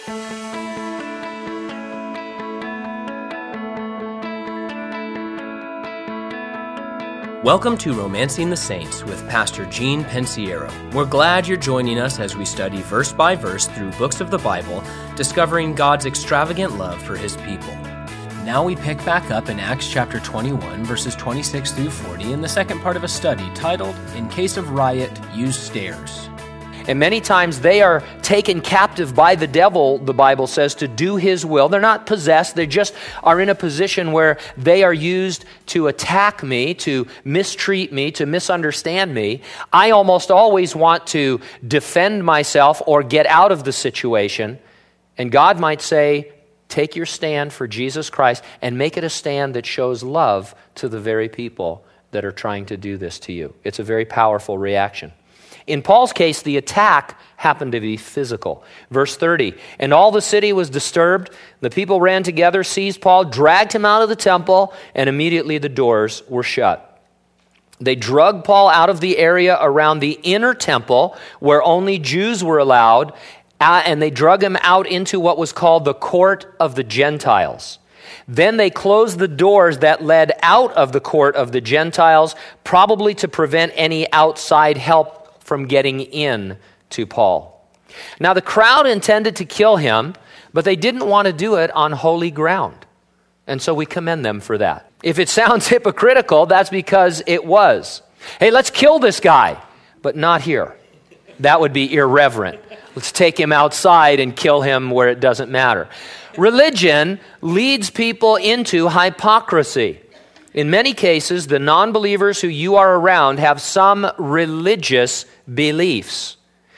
Welcome to Romancing the Saints with Pastor Gene Pensiero. We're glad you're joining us as we study verse by verse through books of the Bible, discovering God's extravagant love for His people. Now we pick back up in Acts chapter 21, verses 26 through 40, in the second part of a study titled, In Case of Riot, Use Stairs. And many times they are taken captive by the devil, the Bible says, to do his will. They're not possessed. They just are in a position where they are used to attack me, to mistreat me, to misunderstand me. I almost always want to defend myself or get out of the situation. And God might say, take your stand for Jesus Christ and make it a stand that shows love to the very people that are trying to do this to you. It's a very powerful reaction. In Paul's case, the attack happened to be physical. Verse 30, and all the city was disturbed. The people ran together, seized Paul, dragged him out of the temple, and immediately the doors were shut. They dragged Paul out of the area around the inner temple where only Jews were allowed, and they dragged him out into what was called the court of the Gentiles. Then they closed the doors that led out of the court of the Gentiles, probably to prevent any outside help from getting in to Paul. Now the crowd intended to kill him, but they didn't want to do it on holy ground. And so we commend them for that. If it sounds hypocritical, that's because it was. Hey, let's kill this guy, but not here. That would be irreverent. Let's take him outside and kill him where it doesn't matter. Religion leads people into hypocrisy. In many cases, the non-believers who you are around have some religious beliefs.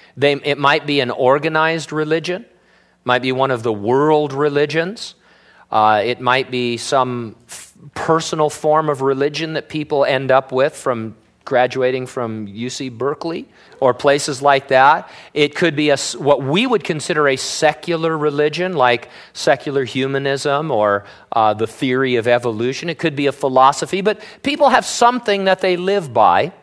It might be an organized religion, might be one of the world religions. It might be some personal form of religion that people end up with from graduating from UC Berkeley or places like that. It could be what we would consider a secular religion, like secular humanism or the theory of evolution. It could be a philosophy, but people have something that they live by.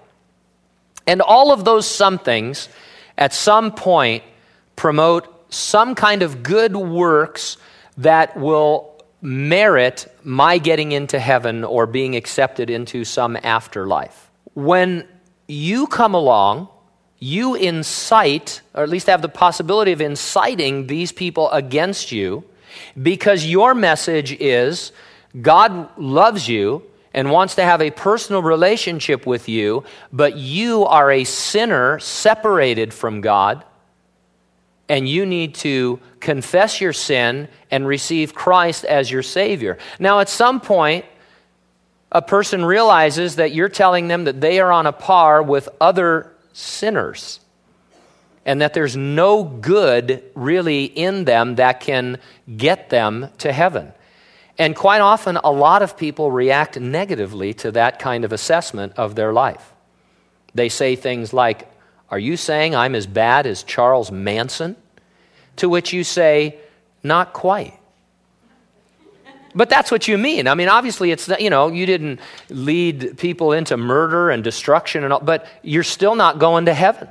And all of those somethings at some point promote some kind of good works that will merit my getting into heaven or being accepted into some afterlife. When you come along, you incite, or at least have the possibility of inciting these people against you because your message is God loves you and wants to have a personal relationship with you, but you are a sinner separated from God, and you need to confess your sin and receive Christ as your Savior. Now, at some point, a person realizes that you're telling them that they are on a par with other sinners and that there's no good really in them that can get them to heaven. And quite often, a lot of people react negatively to that kind of assessment of their life. They say things like, are you saying I'm as bad as Charles Manson? To which you say, not quite. But that's what you mean. I mean, obviously, it's, you didn't lead people into murder and destruction and all, but you're still not going to heaven.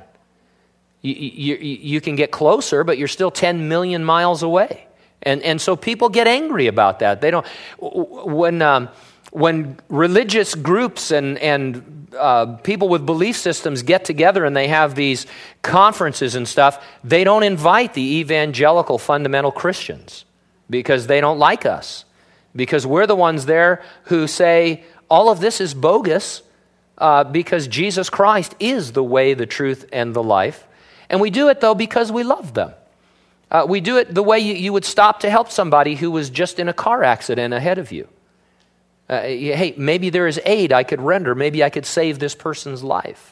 You can get closer, but you're still 10 million miles away. And so people get angry about that. They don't. When religious groups and people with belief systems get together and they have these conferences and stuff, they don't invite the evangelical fundamental Christians because they don't like us. Because we're the ones there who say, all of this is bogus because Jesus Christ is the way, the truth, and the life. And we do it, though, because we love them. We do it the way you would stop to help somebody who was just in a car accident ahead of you. Hey, maybe there is aid I could render. Maybe I could save this person's life.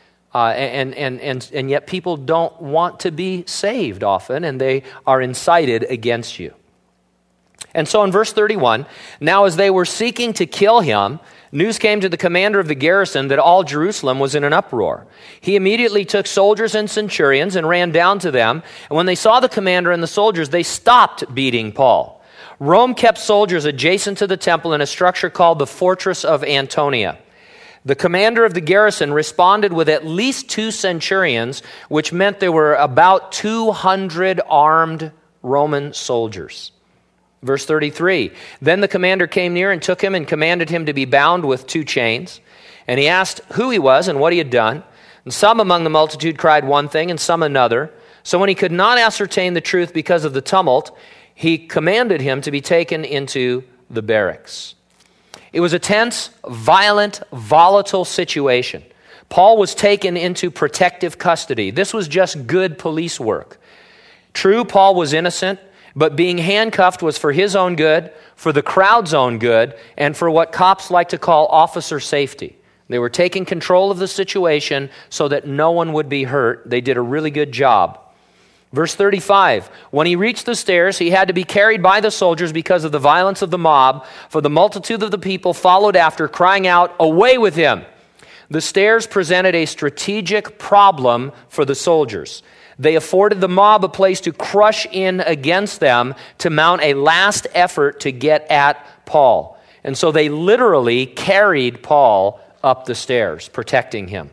And yet people don't want to be saved often, and they are incited against you. And so in verse 31, now as they were seeking to kill him, news came to the commander of the garrison that all Jerusalem was in an uproar. He immediately took soldiers and centurions and ran down to them. And when they saw the commander and the soldiers, they stopped beating Paul. Rome kept soldiers adjacent to the temple in a structure called the Fortress of Antonia. The commander of the garrison responded with at least 2 centurions, which meant there were about 200 armed Roman soldiers. Verse 33, then the commander came near and took him and commanded him to be bound with 2 chains. And he asked who he was and what he had done. And some among the multitude cried one thing and some another. So when he could not ascertain the truth because of the tumult, he commanded him to be taken into the barracks. It was a tense, violent, volatile situation. Paul was taken into protective custody. This was just good police work. True, Paul was innocent, but being handcuffed was for his own good, for the crowd's own good, and for what cops like to call officer safety. They were taking control of the situation so that no one would be hurt. They did a really good job. Verse 35, when he reached the stairs, he had to be carried by the soldiers because of the violence of the mob, for the multitude of the people followed after, crying out, away with him. The stairs presented a strategic problem for the soldiers. They afforded the mob a place to crush in against them to mount a last effort to get at Paul. And so they literally carried Paul up the stairs, protecting him.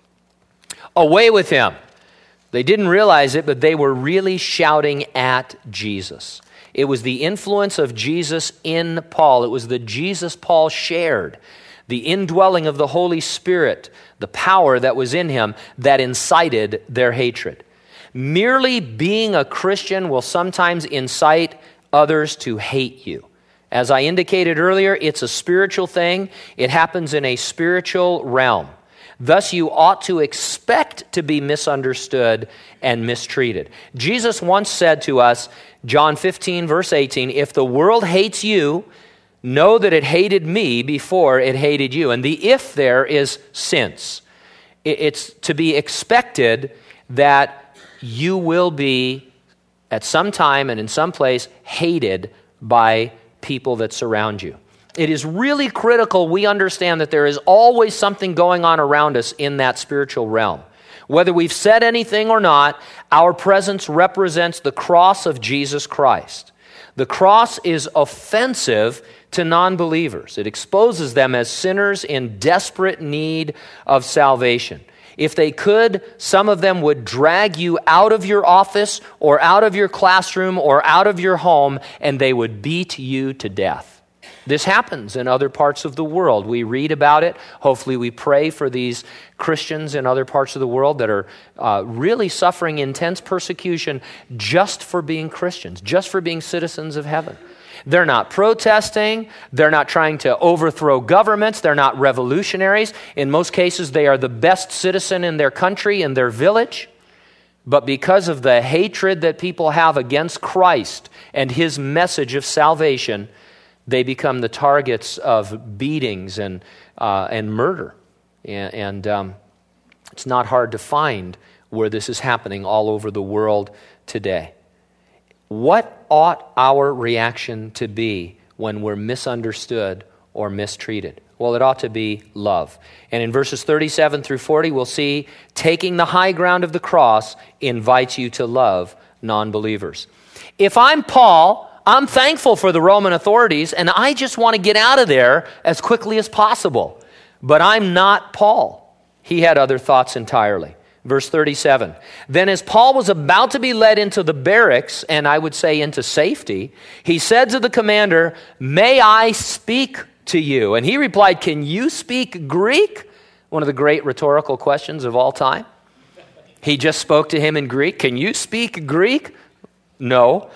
Away with him. They didn't realize it, but they were really shouting at Jesus. It was the influence of Jesus in Paul. It was the Jesus Paul shared, the indwelling of the Holy Spirit, the power that was in him that incited their hatred. Merely being a Christian will sometimes incite others to hate you. As I indicated earlier, it's a spiritual thing. It happens in a spiritual realm. Thus, you ought to expect to be misunderstood and mistreated. Jesus once said to us, John 15, verse 18, if the world hates you, know that it hated me before it hated you. And the if there is since. It's to be expected that you will be, at some time and in some place, hated by people that surround you. It is really critical we understand that there is always something going on around us in that spiritual realm. Whether we've said anything or not, our presence represents the cross of Jesus Christ. The cross is offensive to non-believers. It exposes them as sinners in desperate need of salvation. If they could, some of them would drag you out of your office or out of your classroom or out of your home, and they would beat you to death. This happens in other parts of the world. We read about it. Hopefully we pray for these Christians in other parts of the world that are really suffering intense persecution just for being Christians, just for being citizens of heaven. They're not protesting. They're not trying to overthrow governments. They're not revolutionaries. In most cases, they are the best citizen in their country, in their village. But because of the hatred that people have against Christ and his message of salvation, they become the targets of beatings and murder. And it's not hard to find where this is happening all over the world today. What ought our reaction to be when we're misunderstood or mistreated? Well, it ought to be love. And in verses 37 through 40, we'll see taking the high ground of the cross invites you to love non-believers. If I'm Paul, I'm thankful for the Roman authorities, and I just want to get out of there as quickly as possible. But I'm not Paul. He had other thoughts entirely. Verse 37, then as Paul was about to be led into the barracks, and I would say into safety, he said to the commander, may I speak to you? And he replied, can you speak Greek? One of the great rhetorical questions of all time. He just spoke to him in Greek. Can you speak Greek? No.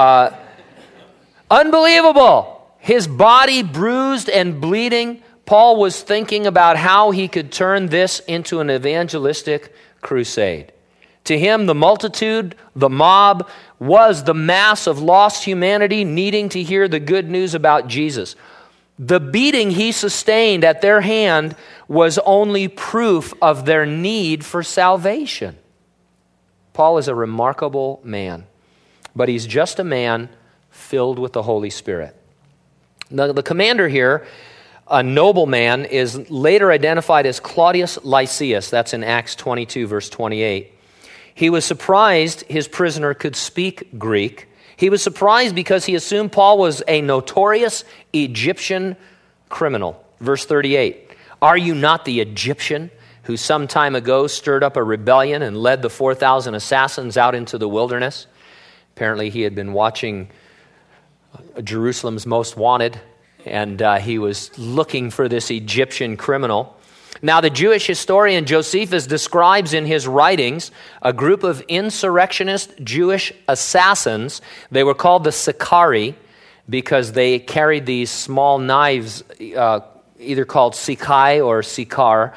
Unbelievable. His body bruised and bleeding. Paul was thinking about how he could turn this into an evangelistic crusade. To him, the multitude, the mob, was the mass of lost humanity needing to hear the good news about Jesus. The beating he sustained at their hand was only proof of their need for salvation. Paul is a remarkable man, but he's just a man filled with the Holy Spirit. Now, the commander here, a nobleman, is later identified as Claudius Lysias. That's in Acts 22, verse 28. He was surprised his prisoner could speak Greek. He was surprised because he assumed Paul was a notorious Egyptian criminal. Verse 38, are you not the Egyptian who some time ago stirred up a rebellion and led the 4,000 assassins out into the wilderness? Apparently he had been watching Jerusalem's Most Wanted, and he was looking for this Egyptian criminal. Now, the Jewish historian Josephus describes in his writings a group of insurrectionist Jewish assassins. They were called the Sicarii because they carried these small knives, either called Sikai or Sikar.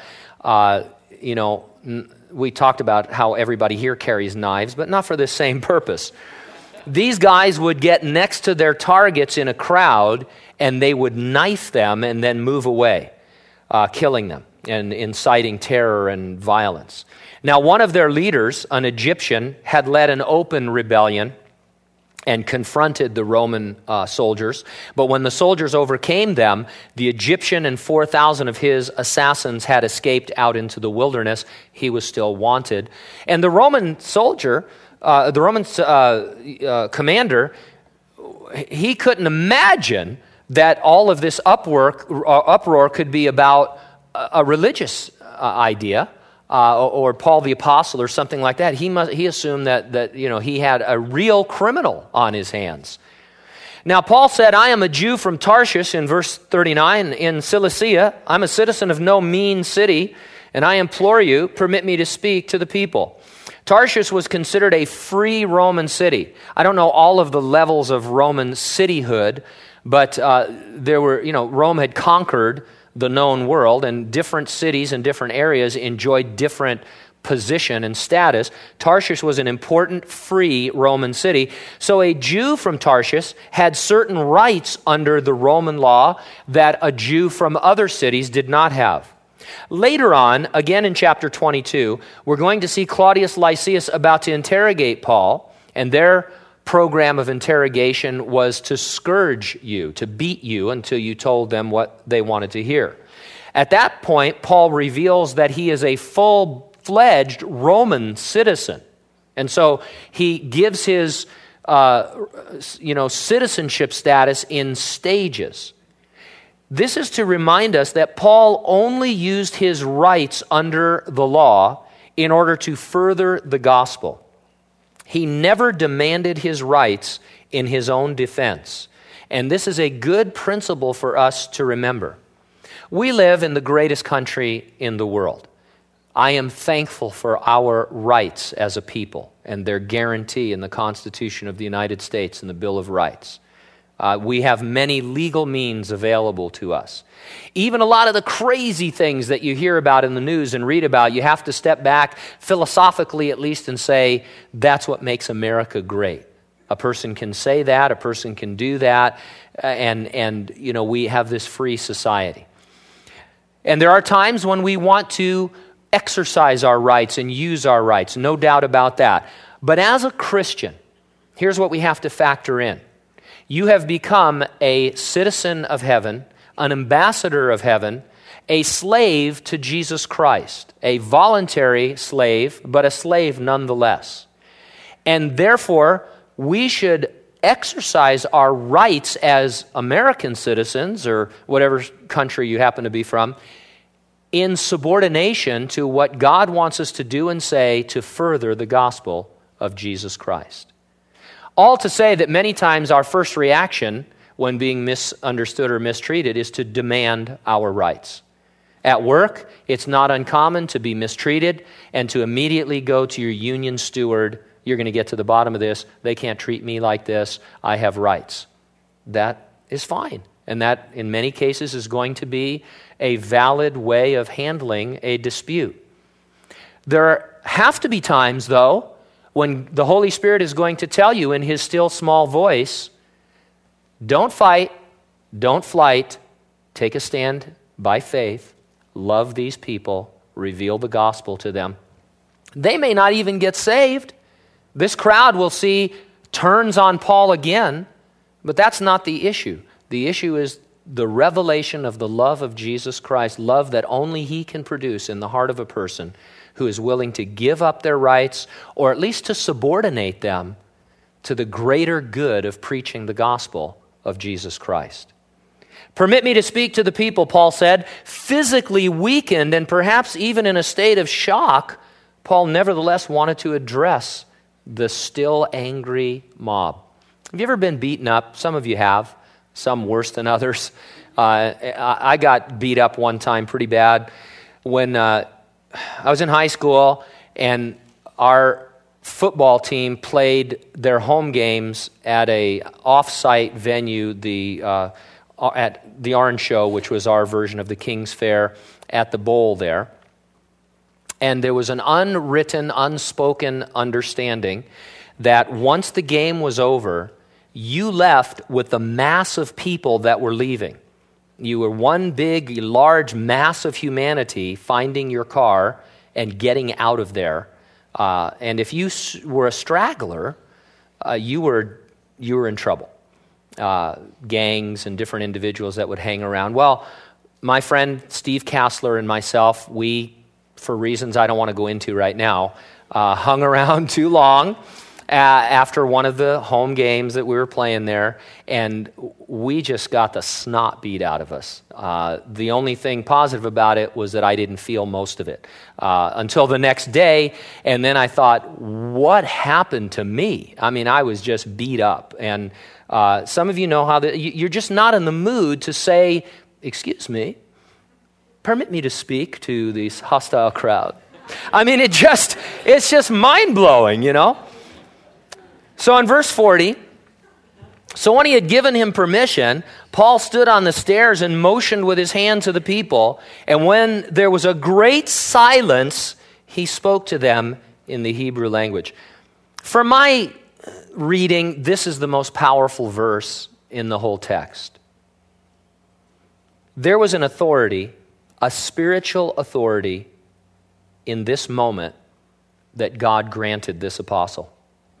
We talked about how everybody here carries knives, but not for the same purpose. These guys would get next to their targets in a crowd, and they would knife them and then move away, killing them and inciting terror and violence. Now, one of their leaders, an Egyptian, had led an open rebellion and confronted the Roman soldiers. But when the soldiers overcame them, the Egyptian and 4,000 of his assassins had escaped out into the wilderness. He was still wanted. And the Roman soldier, commander, he couldn't imagine that all of this uproar could be about a religious idea or Paul the Apostle or something like that. He assumed that he had a real criminal on his hands. Now, Paul said, I am a Jew from Tarshish in verse 39 in Cilicia. I'm a citizen of no mean city, and I implore you, permit me to speak to the people. Tarshish was considered a free Roman city. I don't know all of the levels of Roman cityhood, but Rome had conquered the known world, and different cities and different areas enjoyed different position and status. Tarshish was an important free Roman city. So a Jew from Tarshish had certain rights under the Roman law that a Jew from other cities did not have. Later on, again in chapter 22, we're going to see Claudius Lysias about to interrogate Paul, and their program of interrogation was to scourge you, to beat you until you told them what they wanted to hear. At that point, Paul reveals that he is a full-fledged Roman citizen. And so he gives his citizenship status in stages. This is to remind us that Paul only used his rights under the law in order to further the gospel. He never demanded his rights in his own defense. And this is a good principle for us to remember. We live in the greatest country in the world. I am thankful for our rights as a people and their guarantee in the Constitution of the United States and the Bill of Rights. We have many legal means available to us. Even a lot of the crazy things that you hear about in the news and read about, you have to step back philosophically at least and say, that's what makes America great. A person can say that, a person can do that, and we have this free society. And there are times when we want to exercise our rights and use our rights, no doubt about that. But as a Christian, here's what we have to factor in. You have become a citizen of heaven, an ambassador of heaven, a slave to Jesus Christ, a voluntary slave, but a slave nonetheless. And therefore, we should exercise our rights as American citizens, or whatever country you happen to be from, in subordination to what God wants us to do and say to further the gospel of Jesus Christ. All to say that many times our first reaction when being misunderstood or mistreated is to demand our rights. At work, it's not uncommon to be mistreated and to immediately go to your union steward. You're going to get to the bottom of this. They can't treat me like this. I have rights. That is fine. And that, in many cases, is going to be a valid way of handling a dispute. There have to be times, though, when the Holy Spirit is going to tell you in His still small voice, don't fight, don't flight, take a stand by faith, love these people, reveal the gospel to them. They may not even get saved. This crowd will see turns on Paul again, but that's not the issue. The issue is the revelation of the love of Jesus Christ, love that only He can produce in the heart of a person who is willing to give up their rights, or at least to subordinate them to the greater good of preaching the gospel of Jesus Christ. Permit me to speak to the people, Paul said. Physically weakened and perhaps even in a state of shock, Paul nevertheless wanted to address the still angry mob. Have you ever been beaten up? Some of you have, some worse than others. I got beat up one time pretty bad when I was in high school, and our football team played their home games at a off-site venue, at the Orange Show, which was our version of the King's Fair, at the bowl there. And there was an unwritten, unspoken understanding that once the game was over, you left with the mass of people that were leaving. You were one big, large mass of humanity finding your car and getting out of there. And if you were a straggler, you were in trouble. Gangs and different individuals that would hang around. Well, my friend Steve Kassler and myself, we, for reasons I don't want to go into right now, hung around too long after one of the home games that we were playing there, and we just got the snot beat out of us. The only thing positive about it was that I didn't feel most of it until the next day, and then I thought, what happened to me? I mean, I was just beat up, and some of you know how you're just not in the mood to say, excuse me, permit me to speak to this hostile crowd. I mean, it's just mind-blowing, you know? So in verse 40, so when he had given him permission, Paul stood on the stairs and motioned with his hand to the people. And when there was a great silence, he spoke to them in the Hebrew language. For my reading, this is the most powerful verse in the whole text. There was an authority, a spiritual authority in this moment that God granted this apostle.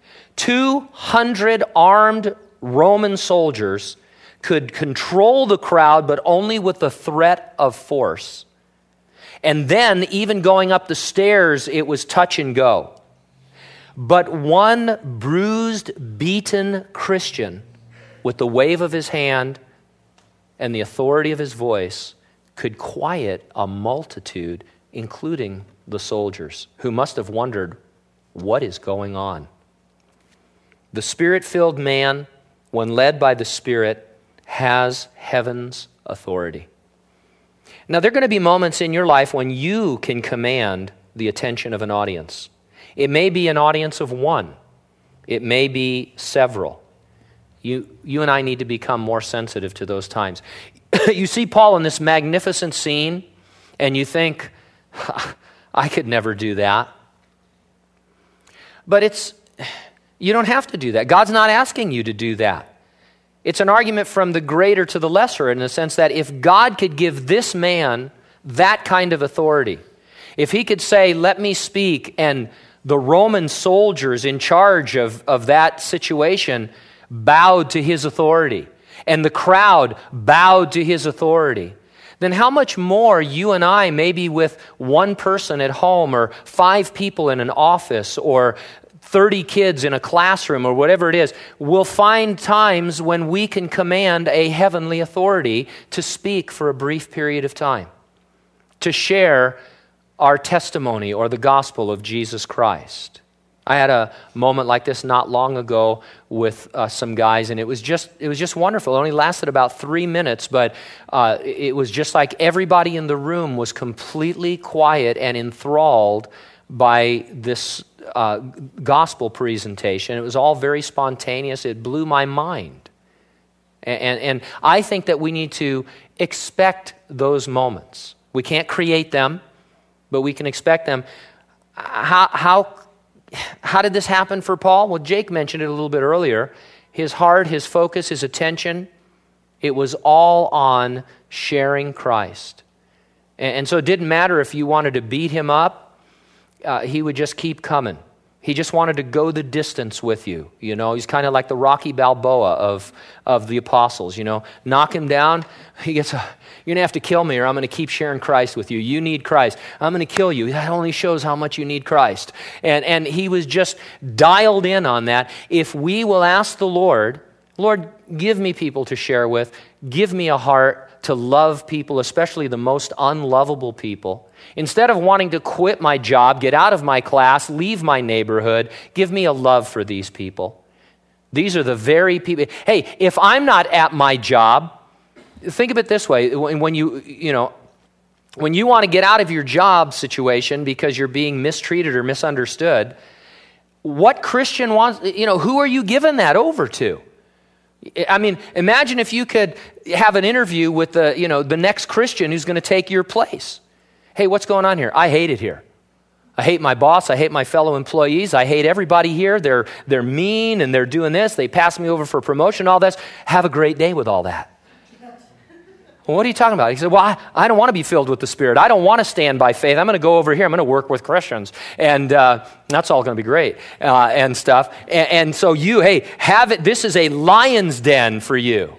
200 armed Roman soldiers could control the crowd, but only with the threat of force. And then, even going up the stairs, it was touch and go. But one bruised, beaten Christian, with the wave of his hand and the authority of his voice, could quiet a multitude, including the soldiers, who must have wondered, what is going on? The Spirit-filled man, when led by the Spirit, has heaven's authority. Now, there are going to be moments in your life when you can command the attention of an audience. It may be an audience of one. It may be several. You and I need to become more sensitive to those times. You see Paul in this magnificent scene, and you think, I could never do that. But you don't have to do that. God's not asking you to do that. It's an argument from the greater to the lesser in the sense that if God could give this man that kind of authority, if he could say, let me speak, and the Roman soldiers in charge of that situation bowed to his authority, and the crowd bowed to his authority, then how much more you and I, maybe with one person at home, or 5 people in an office, or 30 kids in a classroom, or whatever it is, will find times when we can command a heavenly authority to speak for a brief period of time, to share our testimony or the gospel of Jesus Christ. I had a moment like this not long ago with some guys, and it was just wonderful. It only lasted about 3 minutes, but it was just like everybody in the room was completely quiet and enthralled by this gospel presentation. It was all very spontaneous. It blew my mind. And I think that we need to expect those moments. We can't create them, but we can expect them. How did this happen for Paul? Well, Jake mentioned it a little bit earlier. His heart, his focus, his attention, it was all on sharing Christ. And so it didn't matter if you wanted to beat him up. He would just keep coming. He just wanted to go the distance with you. You know, he's kind of like the Rocky Balboa of the apostles. You know, knock him down. He gets, you're going to have to kill me or I'm going to keep sharing Christ with you. You need Christ. I'm going to kill you. That only shows how much you need Christ. And he was just dialed in on that. If we will ask the Lord, Lord, give me people to share with. Give me a heart to love people, especially the most unlovable people. Instead of wanting to quit my job, get out of my class, leave my neighborhood, give me a love for these people. These are the very people. Hey, if I'm not at my job, think of it this way. When you want to get out of your job situation because you're being mistreated or misunderstood, what Christian wants, who are you giving that over to? I mean, imagine if you could have an interview with the next Christian who's going to take your place. Hey, what's going on here? I hate it here. I hate my boss. I hate my fellow employees. I hate everybody here. They're mean and they're doing this. They pass me over for promotion, all this. Have a great day with all that. Well, what are you talking about? He said, well, I don't want to be filled with the Spirit. I don't want to stand by faith. I'm going to go over here. I'm going to work with Christians. And that's all going to be great and stuff. And so have it. This is a lion's den for you.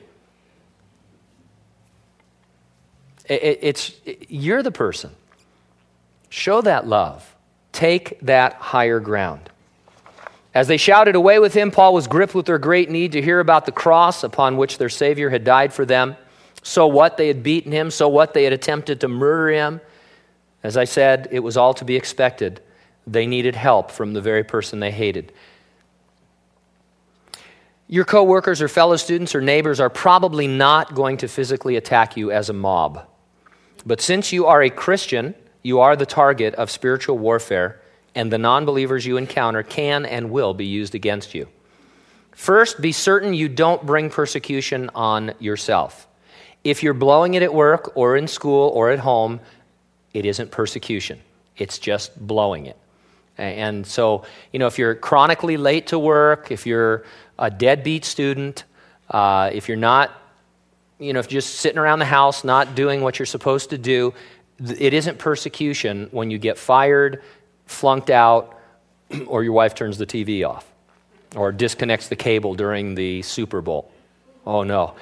You're the person. Show that love. Take that higher ground. As they shouted away with him, Paul was gripped with their great need to hear about the cross upon which their Savior had died for them. So what? They had beaten him. So what? They had attempted to murder him. As I said, it was all to be expected. They needed help from the very person they hated. Your coworkers or fellow students or neighbors are probably not going to physically attack you as a mob. But since you are a Christian, you are the target of spiritual warfare, and the non-believers you encounter can and will be used against you. First, be certain you don't bring persecution on yourself. If you're blowing it at work or in school or at home, it isn't persecution. It's just blowing it. And so, if you're chronically late to work, if you're a deadbeat student, if you're not, if you're just sitting around the house not doing what you're supposed to do, it isn't persecution when you get fired, flunked out, or your wife turns the TV off or disconnects the cable during the Super Bowl. Oh, no.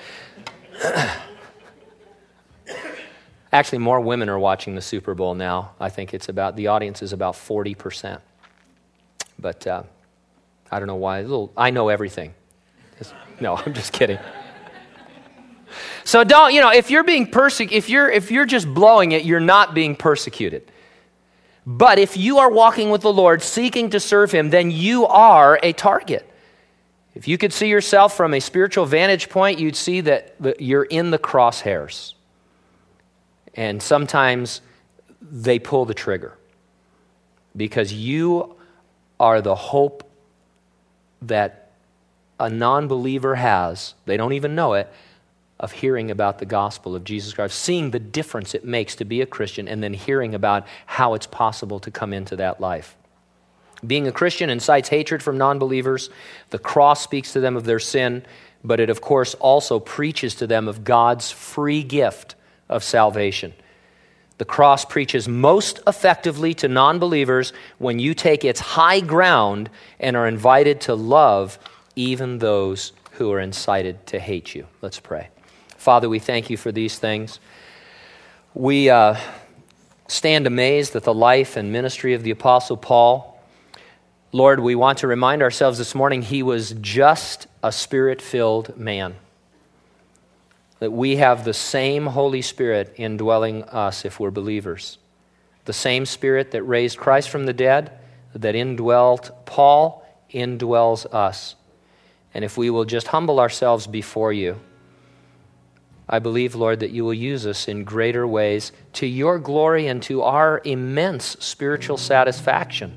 Actually, more women are watching the Super Bowl now. I think the audience is about 40%. But I don't know why. I know everything. No, I'm just kidding. So don't, if you're being if you're just blowing it, you're not being persecuted. But if you are walking with the Lord, seeking to serve him, then you are a target. If you could see yourself from a spiritual vantage point, you'd see that you're in the crosshairs. And sometimes they pull the trigger because you are the hope that a non-believer has, they don't even know it, of hearing about the gospel of Jesus Christ, seeing the difference it makes to be a Christian, and then hearing about how it's possible to come into that life. Being a Christian incites hatred from non-believers. The cross speaks to them of their sin, but it, of course, also preaches to them of God's free gift of salvation. The cross preaches most effectively to non-believers when you take its high ground and are invited to love even those who are incited to hate you. Let's pray. Father, we thank you for these things. We stand amazed at the life and ministry of the Apostle Paul. Lord, we want to remind ourselves this morning he was just a Spirit-filled man. That we have the same Holy Spirit indwelling us if we're believers. The same Spirit that raised Christ from the dead, that indwelt Paul, indwells us. And if we will just humble ourselves before you, I believe, Lord, that you will use us in greater ways to your glory and to our immense spiritual satisfaction.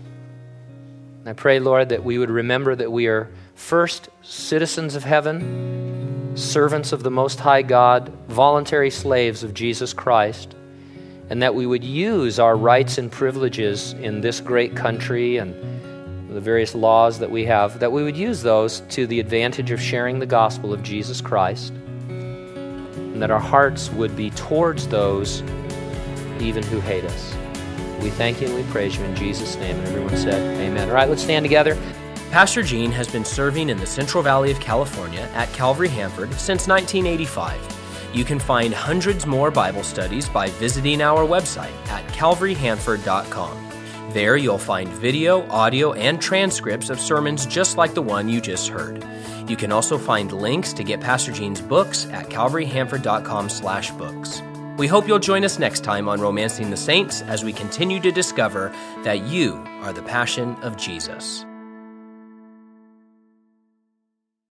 I pray, Lord, that we would remember that we are first citizens of heaven, servants of the Most High God, voluntary slaves of Jesus Christ, and that we would use our rights and privileges in this great country and the various laws that we have, that we would use those to the advantage of sharing the gospel of Jesus Christ, and that our hearts would be towards those even who hate us. We thank you and we praise you in Jesus' name. And everyone said, amen. All right, let's stand together. Pastor Gene has been serving in the Central Valley of California at Calvary Hanford since 1985. You can find hundreds more Bible studies by visiting our website at calvaryhanford.com. There you'll find video, audio, and transcripts of sermons just like the one you just heard. You can also find links to get Pastor Gene's books at calvaryhanford.com/books. We hope you'll join us next time on Romancing the Saints as we continue to discover that you are the passion of Jesus.